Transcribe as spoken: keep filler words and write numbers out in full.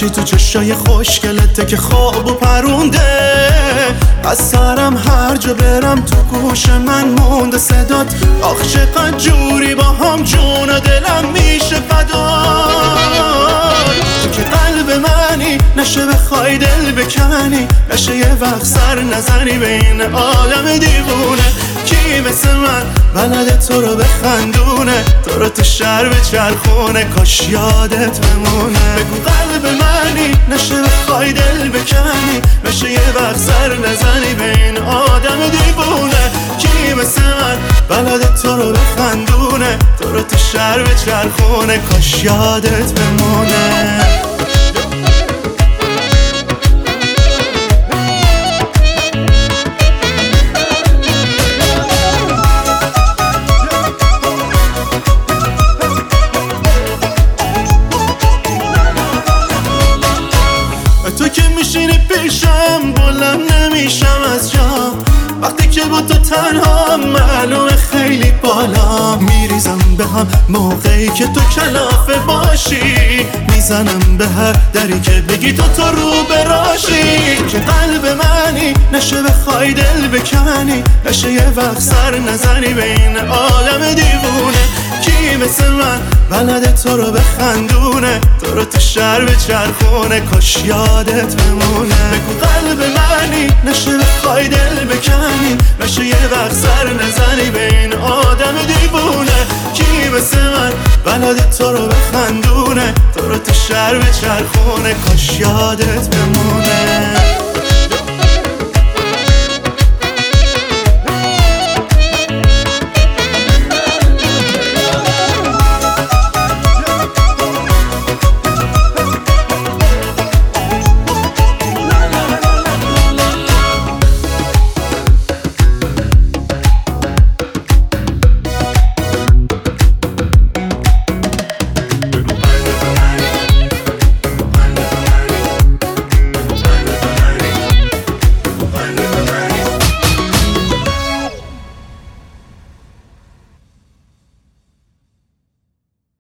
یکی تو چشای خوشگلته که خوابو پرونده. از سرم هر جا برم تو گوش من مونده صدات. آخ چقدر جوری با هم جون و دلم میشه فدا. تو که قلب منی نشه بخوای دل بکنی، نشه یه وقت سر نزنی به این آدم دیوونه. کی مثل من بلده تو رو بخندونه، تو رو تو شهر بچرخونه، کاش یادت بمونه. بگو قلب منی نشه بخوای دل بکنی، نشه یه وقت سر نزنی به این آدم دیوونه. کی مثل من بلده تو رو بخندونه، تو رو تو شهر بچرخونه، کاش یادت بمونه. تو که میشینی پیشم بلند نمیشم از جام، وقتی که با تو تنها معلومه خیلی بالا. میریزم به هم موقعی که تو کلافه باشی، میزنم به هر دری که بگی تو تو رو براشی. که قلب منی نشه بخوای دل بکنی، نشه یه وقت سر نزنی به این آدم دیوونه. کی مثل من بلده تو رو بخندونه، تو رو تو شهر بچرخونه، کاش یادت بمونه. بگو قلب منی نشه بخوای دل بکنی، نشه یه وقت سر نزنی به این آدم دیوونه. کی مثل من بلده تو رو بخندونه، تو رو تو شهر بچرخونه، کاش یادت بمونه.